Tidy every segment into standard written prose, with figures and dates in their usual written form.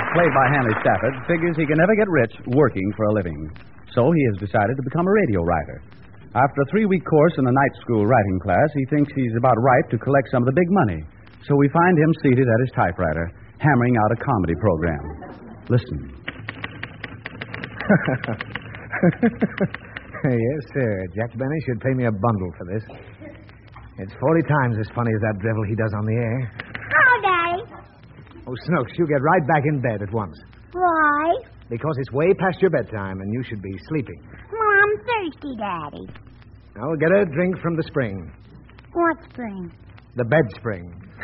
played by Hanley Stafford, figures he can never get rich working for a living. So he has decided to become a radio writer. After a 3-week course in a night school writing class, he thinks he's about ripe to collect some of the big money. So we find him seated at his typewriter, hammering out a comedy program. Listen. Yes, sir. Jack Benny should pay me a bundle for this. It's 40 times as funny as that drivel he does on the air. Oh, Daddy. Oh, Snooks, you get right back in bed at once. Why? Because it's way past your bedtime and you should be sleeping. Well, I'm thirsty, Daddy. Now, get a drink from the spring. What spring? The bed spring.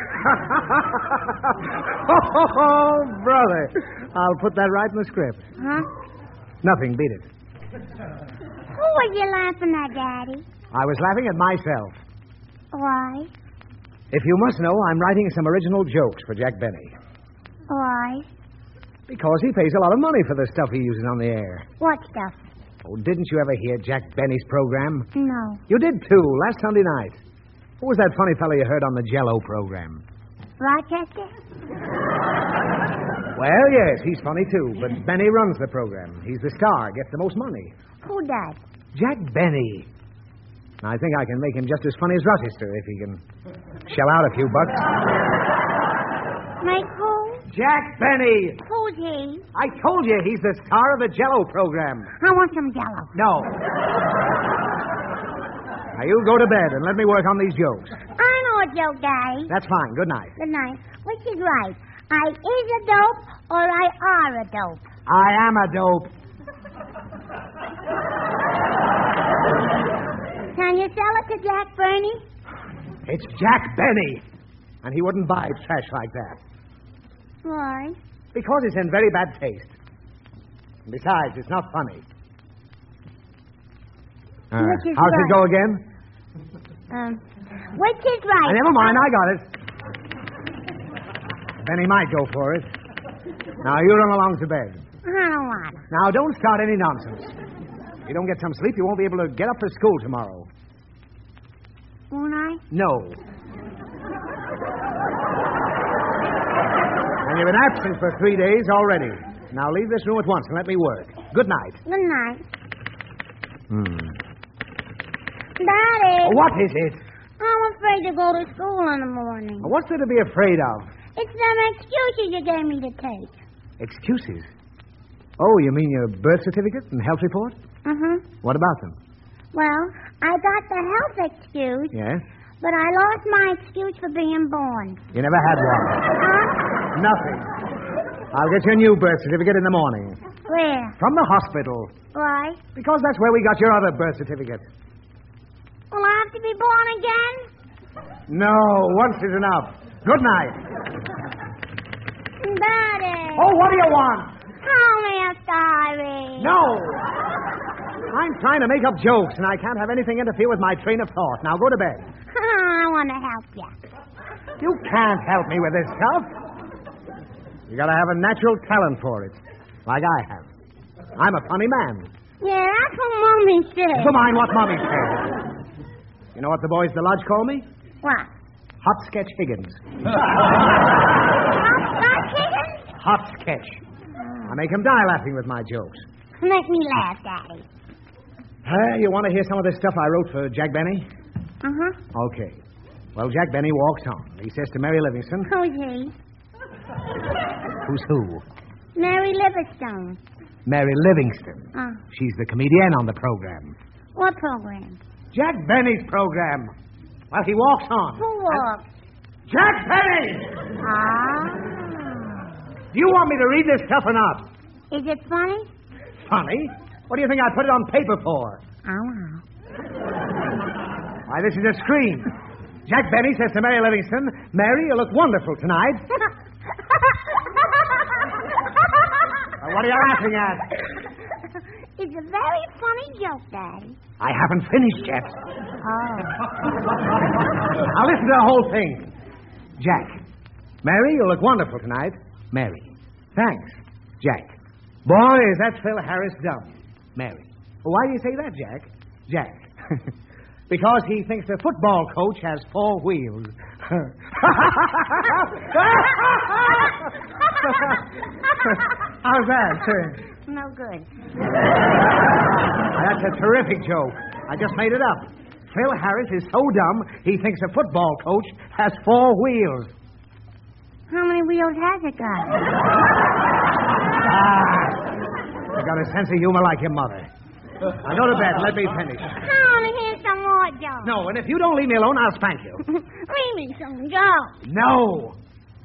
Oh, brother. I'll put that right in the script. Huh? Nothing, beat it. Who were you laughing at, Daddy? I was laughing at myself. Why? If you must know, I'm writing some original jokes for Jack Benny. Why? Because he pays a lot of money for the stuff he uses on the air. What stuff? Oh, didn't you ever hear Jack Benny's program? No. You did, too, last Sunday night. Who was that funny fellow you heard on the Jell-O program? Rochester? Well, yes, he's funny, too, but Benny runs the program. He's the star, gets the most money. Who does? Jack Benny. I think I can make him just as funny as Rochester if he can shell out a few bucks. Make who? Jack Benny! Who's he? I told you he's the star of the Jell-O program. I want some Jell-O. No. Now, you go to bed and let me work on these jokes. I know a joke, Daddy. That's fine. Good night. Good night. Which is right? I is a dope or I are a dope? I am a dope. Can you sell it to Jack Burney? It's Jack Benny. And he wouldn't buy trash like that. Why? Because it's in very bad taste. And besides, it's not funny. Which is how's right? it go again? Which is right? Never mind, I got it. Benny might go for it. Now, you run along to bed. I don't want to. Now, don't start any nonsense. If you don't get some sleep, you won't be able to get up for school tomorrow. Won't I? No. And you've been absent for 3 days already. Now, leave this room at once and let me work. Good night. Good night. Daddy. What is it? I'm afraid to go to school in the morning. What's there to be afraid of? It's them excuses you gave me to take. Excuses? Oh, you mean your birth certificate and health report? Uh-huh. What about them? Well, I got the health excuse, Yes? but I lost my excuse for being born. You never had one. Huh? Nothing. I'll get you a new birth certificate in the morning. Where? From the hospital. Why? Because that's where we got your other birth certificate. Will I have to be born again? No, once is enough. Good night. Daddy. Oh, what do you want? Tell me a story. No. I'm trying to make up jokes, and I can't have anything interfere with my train of thought. Now go to bed. I want to help you. You can't help me with this stuff. You gotta have a natural talent for it, like I have. I'm a funny man. Yeah, that's what Mommy said. Never mind what Mommy said. You know what the boys at the lodge call me? What? Hot Sketch Higgins. Hot chicken? Hot Sketch. I make 'em die laughing with my jokes. Make me laugh, Daddy. You want to hear some of the stuff I wrote for Jack Benny? Uh-huh. Okay. Well, Jack Benny walks on. He says to Mary Livingston... Who's he? Who's who? Mary Livingstone. Mary Livingston. Oh. She's the comedian on the program. What program? Jack Benny's program. Well, he walks on. Who walks? Jack Benny! Ah. Do you want me to read this stuff or not? Is it funny? Funny? What do you think I put it on paper for? Oh, well. Why, this is a screen. Jack Benny says to Mary Livingston, Mary, you look wonderful tonight. What are you laughing at? It's a very funny joke, Daddy. I haven't finished yet. Oh. Now listen to the whole thing. Jack. Mary, you look wonderful tonight. Mary. Thanks. Jack. Boy, is that Phil Harris dumb. Mary. Well, why do you say that, Jack? Jack. Because he thinks the football coach has 4 wheels. How's that, sir? No good. That's a terrific joke. I just made it up. Phil Harris is so dumb, he thinks a football coach has 4 wheels. How many wheels has it got? You got a sense of humor like your mother. Now go to bed. Let me finish. I want to hear some more jokes. No, and if you don't leave me alone, I'll spank you. Read me some jokes. No.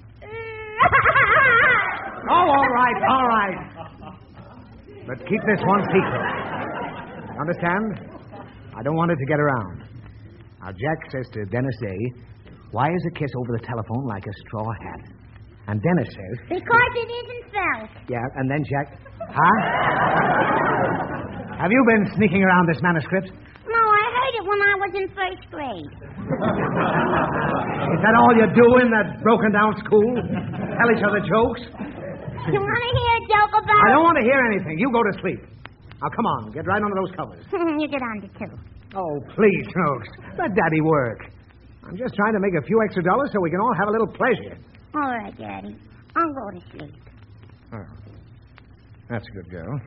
Oh, all right. But keep this one secret. Understand? I don't want it to get around. Now, Jack says to Dennis Day, why is a kiss over the telephone like a straw hat? And Dennis says... Because it isn't felt. Yeah, and then Jack... Huh? Have you been sneaking around this manuscript? No, I heard it when I was in first grade. Is that all you do in that broken-down school? Tell each other jokes? You want to hear a joke about... I don't want to hear anything. You go to sleep. Now, come on. Get right under those covers. You get on to 2. Oh, please, Snooks. Let Daddy work. I'm just trying to make a few extra dollars so we can all have a little pleasure. All right, Daddy. I'll go to sleep. Oh. That's a good girl.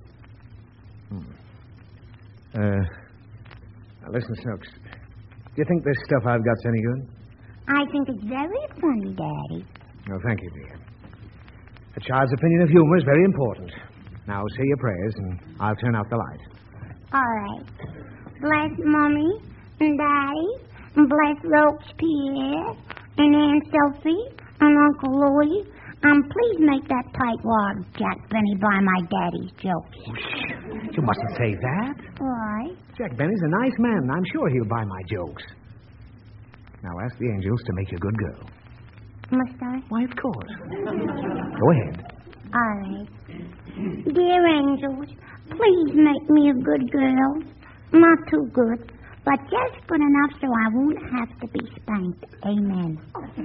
Now, listen, Snooks. Do you think this stuff I've got's any good? I think it's very funny, Daddy. Oh, thank you, dear. A child's opinion of humor is very important. Now, say your prayers, and I'll turn out the light. All right. Bless Mommy and Daddy, and bless Robespierre, and Aunt Sophie, and Uncle Louie, and please make that tightwad Jack Benny buy my daddy's jokes. Oh, shh. You mustn't say that. Why? Jack Benny's a nice man, and I'm sure he'll buy my jokes. Now, ask the angels to make you a good girl. Must I? Why, of course. Go ahead. All right. Dear angels, please make me a good girl. Not too good, but just good enough so I won't have to be spanked. Amen.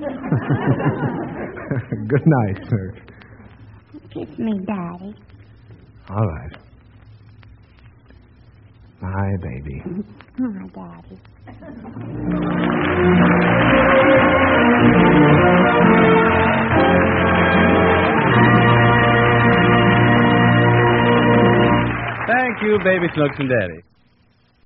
Good night, sir. Kiss me, Daddy. All right. Hi, baby. My Daddy. Thank you, Baby Snooks and Daddy.